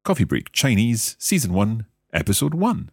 Coffee Break Chinese, Season 1, Episode 1.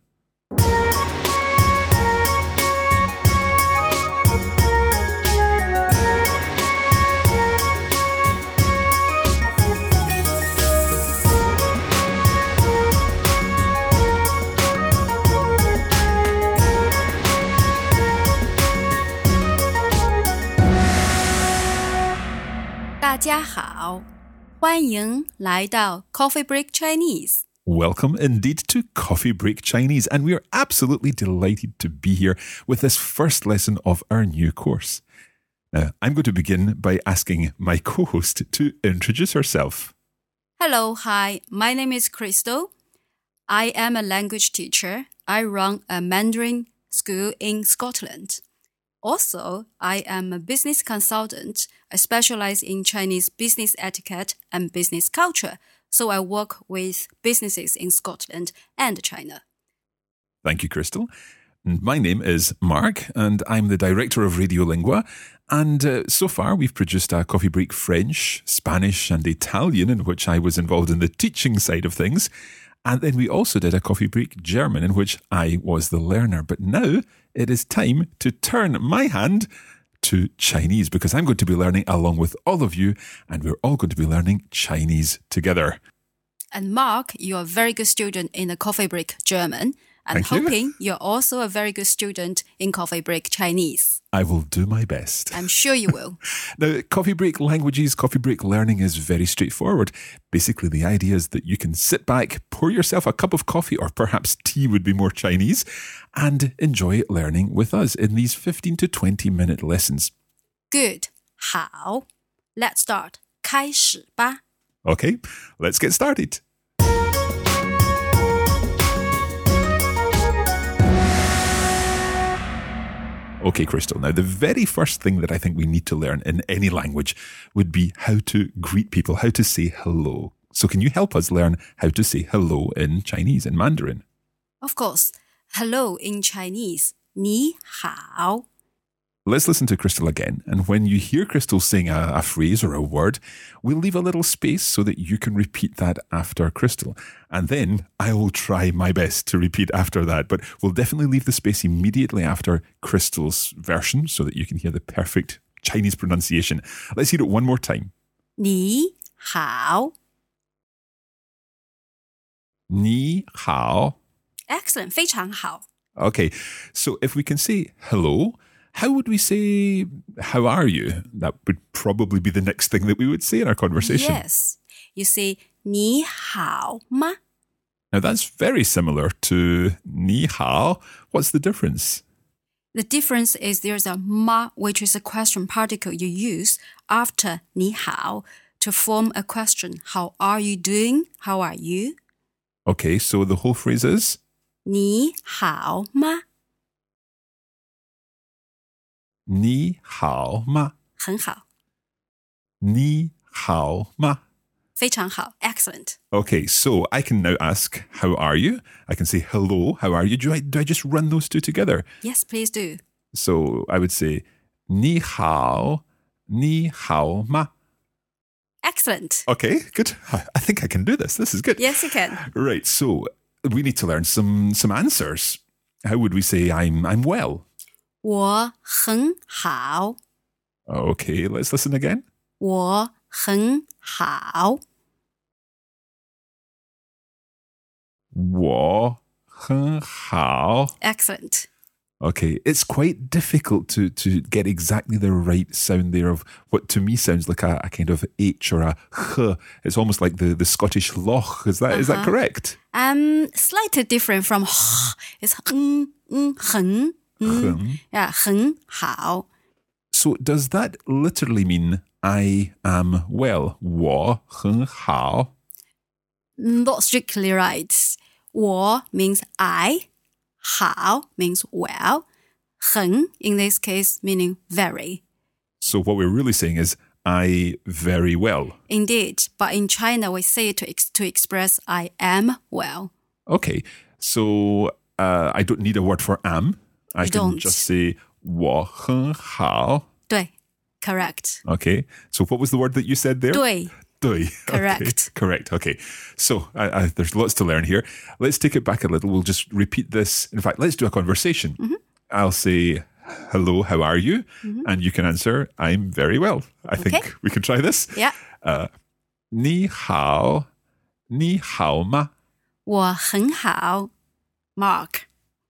大家好，欢迎来到 Coffee Break Chinese. Welcome indeed to Coffee Break Chinese, and we are absolutely delighted to be here with this first lesson of our new course. Now, I'm going to begin by asking my co-host to introduce herself. Hello, hi, my name is Crystal. I am a language teacher. I run a Mandarin school in Scotland. Also, I am a business consultant. I specialize in Chinese business etiquette and business culture, so I work with businesses in Scotland and China. Thank you, Crystal. My name is Mark, and I'm the director of Radiolingua. And so far, we've produced a Coffee Break French, Spanish, and Italian, in which I was involved in the teaching side of things. And then we also did a Coffee Break German, in which I was the learner. But now it is time to turn my hand to Chinese, because I'm going to be learning along with all of you, and we're all going to be learning Chinese together. And Mark, you're a very good student in the Coffee Break German. I'm hoping you're also a very good student in Coffee Break Chinese. I will do my best. I'm sure you will. Now, Coffee Break Languages, Coffee Break Learning is very straightforward. Basically, the idea is that you can sit back, pour yourself a cup of coffee, or perhaps tea would be more Chinese, and enjoy learning with us in these 15 to 20-minute lessons. Good. 好. Let's start. 开始吧. Okay, let's get started. Okay, Crystal. Now, the very first thing that I think we need to learn in any language would be how to greet people, how to say hello. So can you help us learn how to say hello in Chinese, in Mandarin? Of course. Hello in Chinese. 你好. Let's listen to Crystal again. And when you hear Crystal saying a phrase or a word, we'll leave a little space so that you can repeat that after Crystal. And then I will try my best to repeat after that. But we'll definitely leave the space immediately after Crystal's version so that you can hear the perfect Chinese pronunciation. Let's hear it one more time. 你好. Ni hao. Excellent. 非常好. Okay, so if we can say hello, how would we say, how are you? That would probably be the next thing that we would say in our conversation. Yes. You say, 你好吗? Now that's very similar to 你好. What's the difference? The difference is there's a ma, which is a question particle you use after 你好 to form a question. How are you doing? How are you? Okay, so the whole phrase is? 你好吗? 你好吗? 很好. 你好吗? 非常好. Excellent. Okay, so I can now ask, how are you? I can say, hello, how are you? Do I just run those two together? Yes, please do. So I would say, 你好吗? Excellent. Okay, good. I think I can do this. This is good. Yes, you can. Right, so we need to learn some answers. How would we say I'm well? 我很好. Okay, let's listen again. 我很好. 我很好. Excellent. Okay, it's quite difficult to get exactly the right sound there of what to me sounds like a kind of H or a H. It's almost like the Scottish loch. Is that correct? Slightly different from it's 很. Yeah, 很好. So does that literally mean I am well? 我很好. Not strictly right. 我 means I. 好 means well. 很 in this case meaning very. So what we're really saying is I very well. Indeed, but in China we say it to express I am well. Okay, so I don't need a word for am. I can don't. just say 我很好. 对, correct. Okay, so what was the word that you said there? 对. 对. Correct. Okay. Correct. Okay. So there's lots to learn here. Let's take it back a little. We'll just repeat this. In fact, let's do a conversation. I'll say, hello, how are you? And you can answer, I'm very well. I think we can try this. Yeah. 你好吗? 我很好 Mark.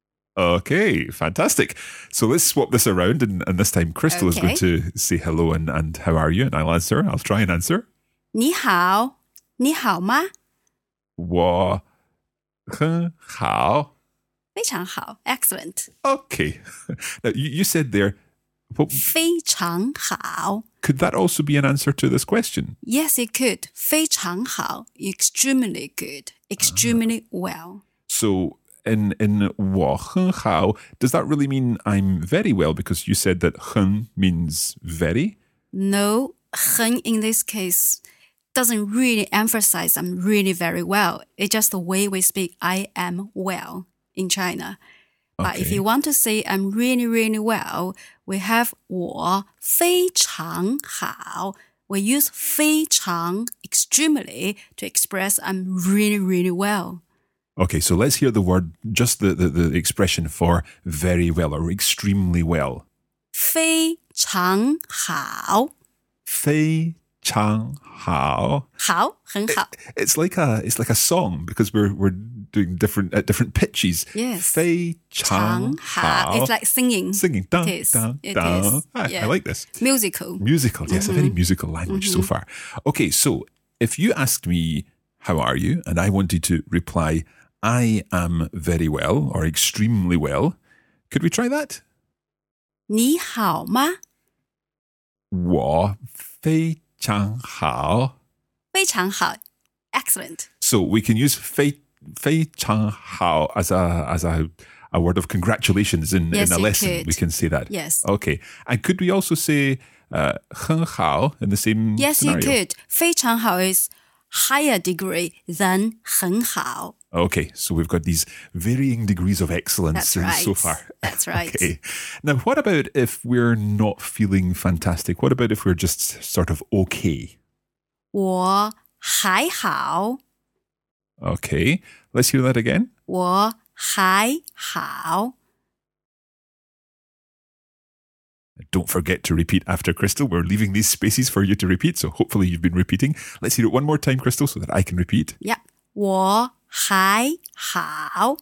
Okay, fantastic. So let's swap this around, and this time Crystal is going to say hello and how are you? And I'll answer. I'll try and answer. 你好吗? 我很好. 非常好 Excellent. Okay. Now, you said there, 非常好 could that also be an answer to this question? Yes, it could. 非常好 Extremely good. Extremely well. So in 我很好, does that really mean I'm very well? Because you said that 很 means very? No, 很 in this case doesn't really emphasize I'm really very well. It's just the way we speak I am well in China. But if you want to say I'm really, really well, we have 我非常好. We use 非常 extremely to express I'm really, really well. Okay, so let's hear the word, just the expression for very well or extremely well. 非常好非常好. 好很好 It's like a song because we're doing at different pitches. Yes. 非常好. It's like singing. Singing. Dun, It is. dun, It dun. is. I Yeah. like this. Musical. Musical, yes, a very musical language so far. Okay, so if you asked me, how are you? And I wanted to reply, I am very well or extremely well. Could we try that? 你好吗? 我非常好. 非常好 Excellent. So we can use 非常好 as a word of congratulations in a lesson. Could. We can say that. Yes. Okay. And could we also say 很好 in the same Yes, scenario? you could. 非常好 is higher degree than 很好. Okay, so we've got these varying degrees of excellence That's right. so far. That's right. Okay. Now, what about if we're not feeling fantastic? What about if we're just sort of okay? 我还好 Okay, let's hear that again. 我还好 Don't forget to repeat after Crystal. We're leaving these spaces for you to repeat, so hopefully you've been repeating. Let's hear it one more time, Crystal, so that I can repeat. Yeah. 我还好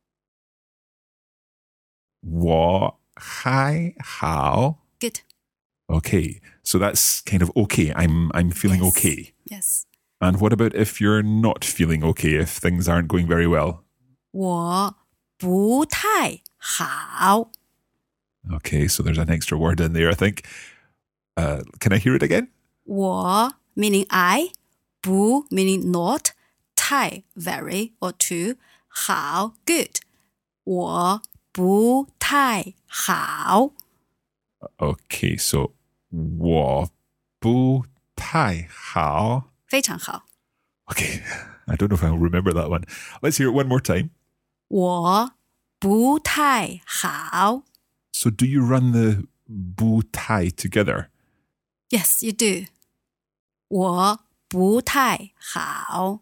我还好. Good. Okay, so that's kind of okay. I'm feeling Yes. okay. Yes. And what about if you're not feeling okay, if things aren't going very well? 我不太好 Okay, so there's an extra word in there, I think. Can I hear it again? 我 meaning I, 不 meaning not, 太 very or too, 好 good. 我不太好 Okay, so 我不太好. 非常好 Okay, I don't know if I'll remember that one. Let's hear it one more time. 我不太好 So do you run the 不太 together? Yes, you do. 我不太好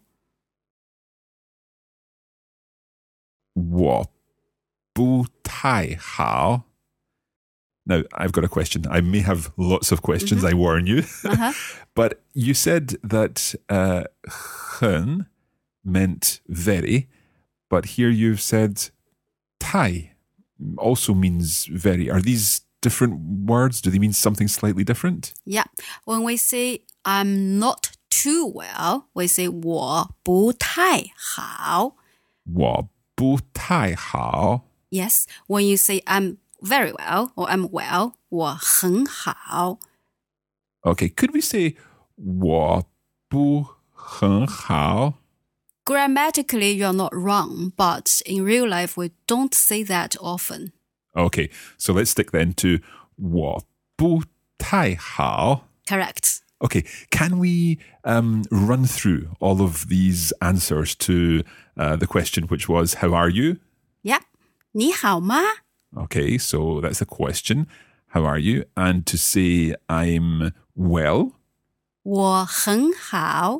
我不太好. Now, I've got a question. I may have lots of questions, I warn you. But you said that 很 meant very, but here you've said 太 also means very. Are these different words? Do they mean something slightly different? Yeah. When we say I'm not too well, we say 我不太好我不太好. Yes. When you say I'm very well or I'm well, 我很好 Okay, could we say 我不很好? Grammatically, you're not wrong, but in real life, we don't say that often. Okay, so let's stick then to 我不太好. Correct. Okay, can we run through all of these answers to the question, which was, how are you? Yeah. 你好吗? Okay, so that's the question. How are you? And to say I'm well. 我很好。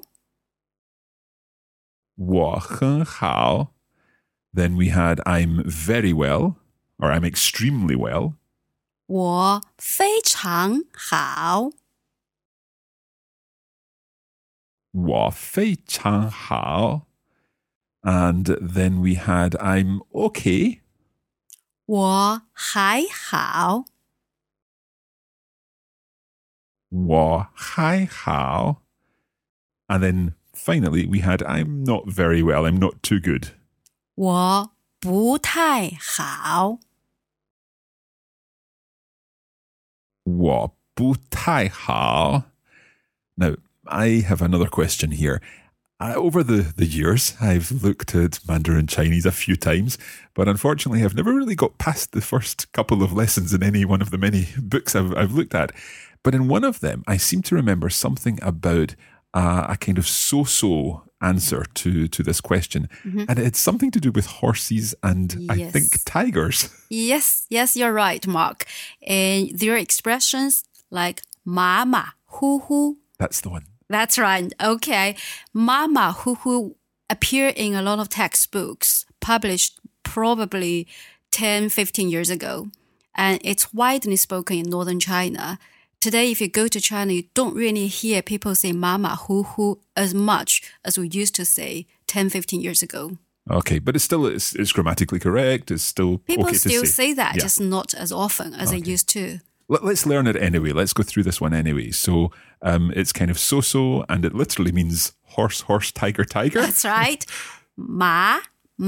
我很好. Then we had I'm very well, or I'm extremely well. 我非常好。 我非常好. And then we had I'm okay. 我还好。 我还好. And then finally we had I'm not very well, I'm not too good. 我不太好。 我不太好. Now, I have another question here. Over the years, I've looked at Mandarin Chinese a few times, but unfortunately, I've never really got past the first couple of lessons in any one of the many books I've looked at. But in one of them, I seem to remember something about a kind of so-so answer to this question. Mm-hmm. And it's something to do with horses and yes. I think tigers. Yes, you're right, Mark. And there are expressions like mama, hu hu. That's the one. That's right. Okay. Mama, hu hu appear in a lot of textbooks published probably 10, 15 years ago. And it's widely spoken in northern China. Today, if you go to China, you don't really hear people say mama, hu hu as much as we used to say 10, 15 years ago. Okay, but it's grammatically correct. It's still people okay to still say. Say that, just not as often as they used to. Let's learn it anyway. Let's go through this one anyway. So it's kind of so-so, and it literally means horse, tiger. That's right. Ma,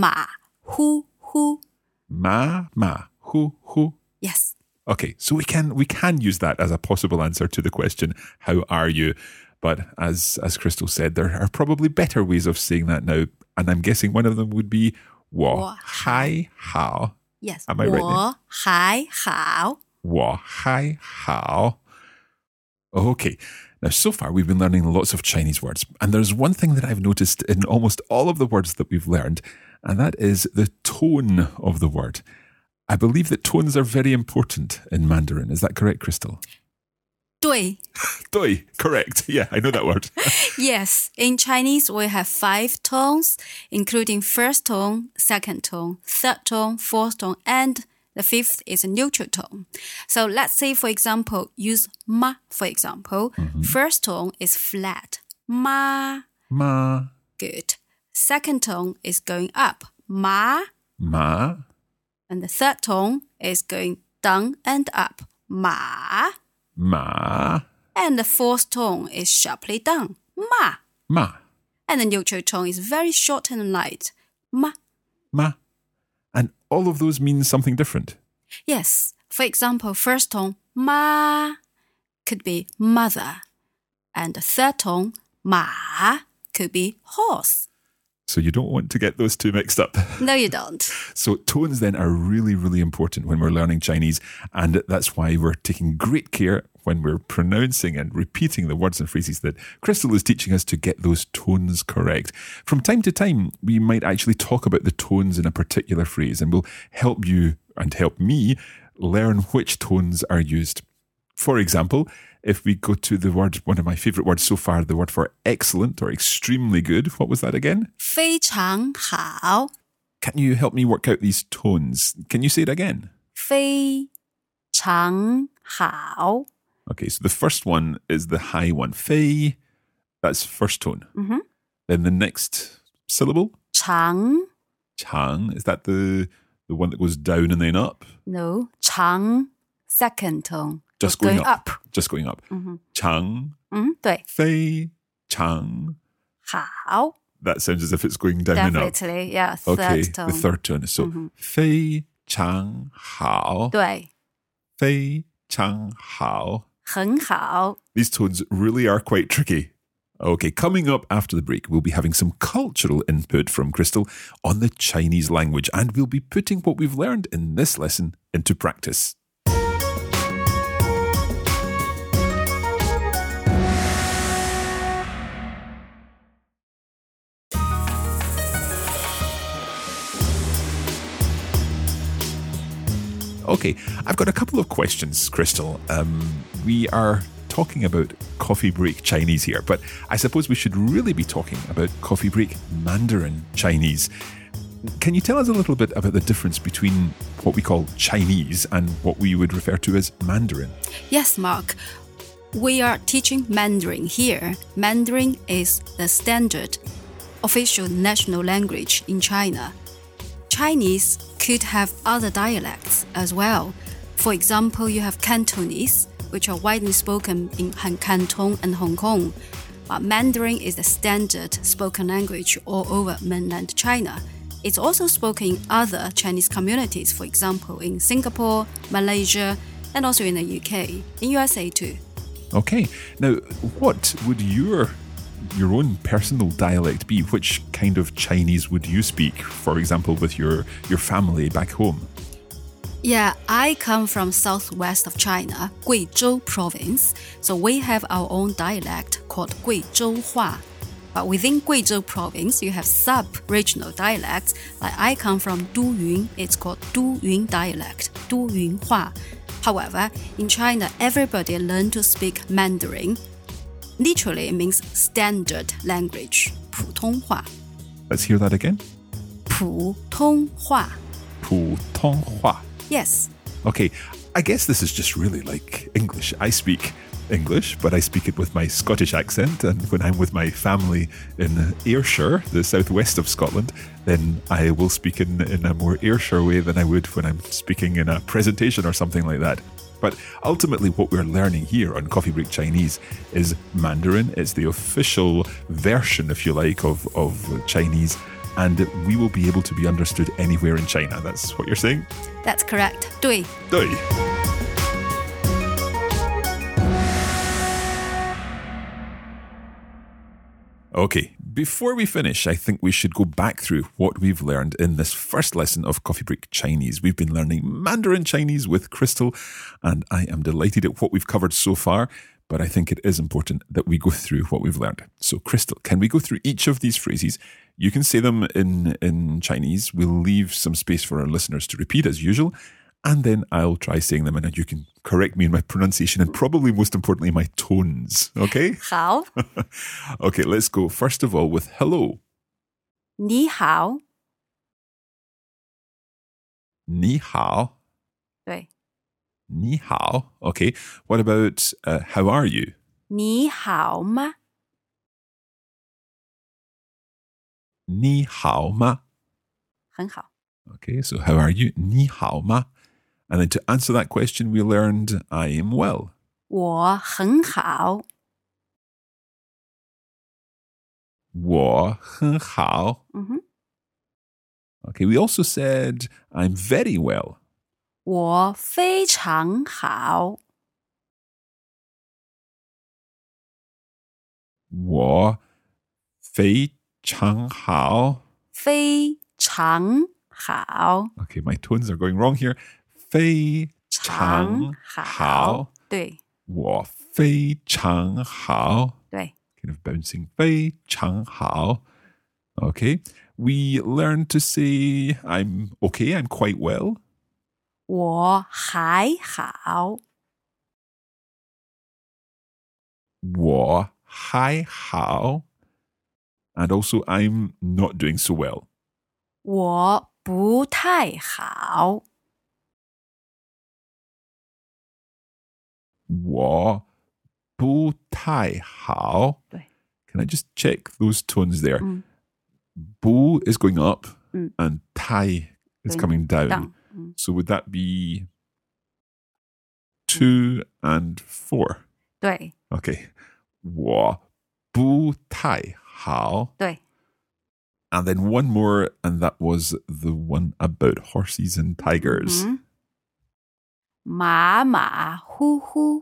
hu, hu. Ma, hu, hu. Yes. Okay, so we can use that as a possible answer to the question, how are you? But as Crystal said, there are probably better ways of saying that now. And I'm guessing one of them would be 我还好. Yes. Am I right? 我还好. 我还好. Okay. Now, so far, we've been learning lots of Chinese words. And there's one thing that I've noticed in almost all of the words that we've learned, and that is the tone of the word. I believe that tones are very important in Mandarin. Is that correct, Crystal? 对. 对, correct. Yeah, I know that word. Yes. In Chinese, we have 5 tones, including first tone, second tone, third tone, fourth tone, and the fifth is a neutral tone. So let's say, for example, use ma, for example. Mm-hmm. First tone is flat. Ma. Good. Second tone is going up. Ma. And the third tone is going down and up. Ma. And the fourth tone is sharply down. Ma. And the neutral tone is very short and light. Ma. And all of those mean something different. Yes. For example, first tone, ma, could be mother. And the third tone, ma, could be horse. So you don't want to get those two mixed up. No, you don't. So tones then are really, really important when we're learning Chinese. And that's why we're taking great care when we're pronouncing and repeating the words and phrases that Crystal is teaching us to get those tones correct. From time to time, we might actually talk about the tones in a particular phrase, and we'll help you and help me learn which tones are used. For example, if we go to the word, one of my favorite words so far, the word for excellent or extremely good, what was that again? 非常好. Can you help me work out these tones? Can you say it again? 非常好. Okay, so the first one is the high one. 非, that's first tone. Mm-hmm. Then the next syllable? 长. Chang, is that the one that goes down and then up? No, 长, second tone. Just going up. Just going up. Mm-hmm. Chang. 对. 非常好. That sounds as if it's going down and up. Definitely, yeah. Third okay, tone. the third tone. So, 非常好. 对. 非常好. 很好. These tones really are quite tricky. Okay, coming up after the break, we'll be having some cultural input from Crystal on the Chinese language, and we'll be putting what we've learned in this lesson into practice. Okay, I've got a couple of questions, Crystal. We are talking about coffee break Chinese here, but I suppose we should really be talking about coffee break Mandarin Chinese. Can you tell us a little bit about the difference between what we call Chinese and what we would refer to as Mandarin? Yes, Mark. We are teaching Mandarin here. Mandarin is the standard official national language in China. Chinese could have other dialects as well. For example, you have Cantonese, which are widely spoken in Canton and Hong Kong. But Mandarin is the standard spoken language all over mainland China. It's also spoken in other Chinese communities, for example, in Singapore, Malaysia, and also in the UK, in USA too. Okay, now what would your own personal dialect be? Which kind of Chinese would you speak, for example, with your family back home? Yeah, I come from southwest of China, Guizhou province, so we have our own dialect called Guizhou Hua. But within Guizhou province, you have sub-regional dialects. Like I come from Duyun, it's called Duyun dialect, Duyun Hua. However, in China, everybody learned to speak Mandarin. Literally, it means standard language, 普通话. Let's hear that again. 普通话. 普通话. Yes. Okay, I guess this is just really like English. I speak English, but I speak it with my Scottish accent, and when I'm with my family in Ayrshire, the southwest of Scotland, then I will speak in a more Ayrshire way than I would when I'm speaking in a presentation or something like that. But ultimately what we're learning here on Coffee Break Chinese is Mandarin. It's the official version, if you like, of Chinese, and we will be able to be understood anywhere in China. That's what you're saying? That's correct. 对. 对. Okay, before we finish, I think we should go back through what we've learned in this first lesson of Coffee Break Chinese. We've been learning Mandarin Chinese with Crystal, and I am delighted at what we've covered so far, but I think it is important that we go through what we've learned. So, Crystal, can we go through each of these phrases? You can say them in Chinese. We'll leave some space for our listeners to repeat as usual, and then I'll try saying them, and you can correct me in my pronunciation and probably most importantly, my tones. Okay? 好. Okay, let's go. First of all, with hello. 你好. 你好. 对. 你好. Okay. What about how are you? 你好吗? 你好吗? 很好. Okay, so how are you? 你好吗? And then to answer that question, we learned I am well. 我很好. 我很好. Mm-hmm. Okay, we also said I'm very well. 我非常好. 我非常好. 非常好. Okay, my tones are going wrong here. 非常好. 对. 我非常好. 对. Kind of bouncing. 非常好. Okay. We learned to say I'm okay, I'm quite well. 我还好. 我还好. And also I'm not doing so well. 我不太好. 我不太好. 对. Can I just check those tones there? 不 is going up and 太 is coming down. So would that be 2 and 4? 对. Okay. 我不太好. 对. And then one more, and that was the one about horses and tigers. 马马虎虎.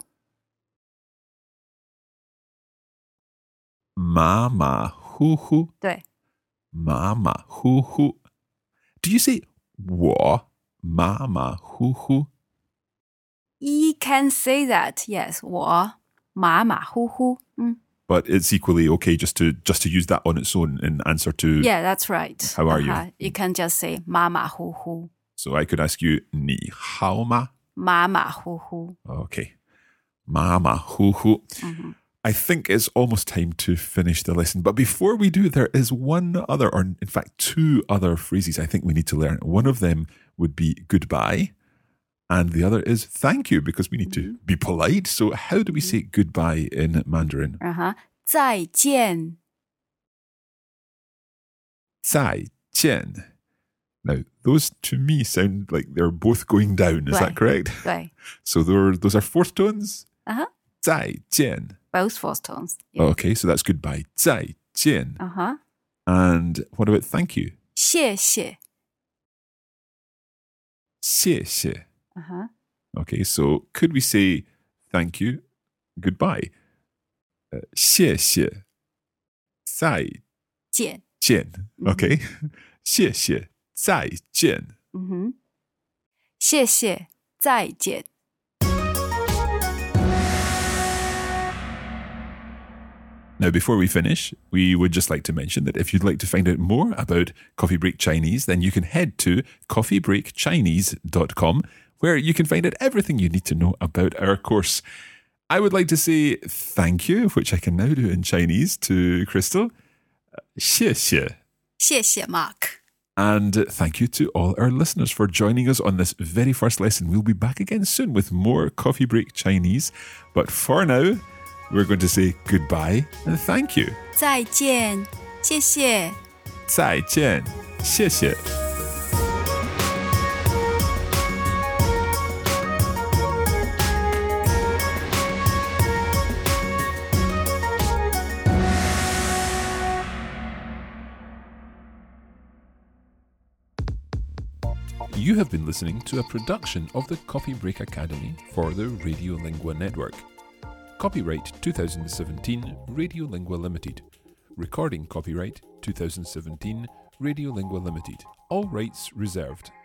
马马虎虎. 对. 马马虎虎. Do you say 我马马虎虎? You can say that, yes. 我马马虎虎. But it's equally okay just to use that on its own in answer to Yeah, that's right. how are you? You can just say 马马虎虎. So I could ask you 你好吗? 马马虎虎. Okay. 妈呼呼. I think it's almost time to finish the lesson. But before we do, there is one other, or in fact, two other phrases I think we need to learn. One of them would be goodbye, and the other is thank you, because we need to be polite. So how do we say goodbye in Mandarin? 再见. 再见. Now, those to me sound like they're both going down. Is that correct? 对. So those are fourth tones? 再见. Both fourth tones. Yeah. Okay, so that's goodbye. 再见. And what about thank you? 谢谢. 谢谢. Okay, so could we say thank you, goodbye? 谢谢. 再见. 见. Okay. 谢谢. 再见. 谢谢. 再见. Now, before we finish, we would just like to mention that if you'd like to find out more about Coffee Break Chinese, then you can head to coffeebreakchinese.com, where you can find out everything you need to know about our course. I would like to say thank you, which I can now do in Chinese, to Crystal. 谢谢. 谢谢, Mark. And thank you to all our listeners for joining us on this very first lesson. We'll be back again soon with more Coffee Break Chinese. But for now, we're going to say goodbye and thank you. 再见,谢谢. 再见,谢谢. You have been listening to a production of the Coffee Break Academy for the Radiolingua Network. Copyright 2017 Radiolingua Limited. Recording copyright 2017 Radiolingua Limited. All rights reserved.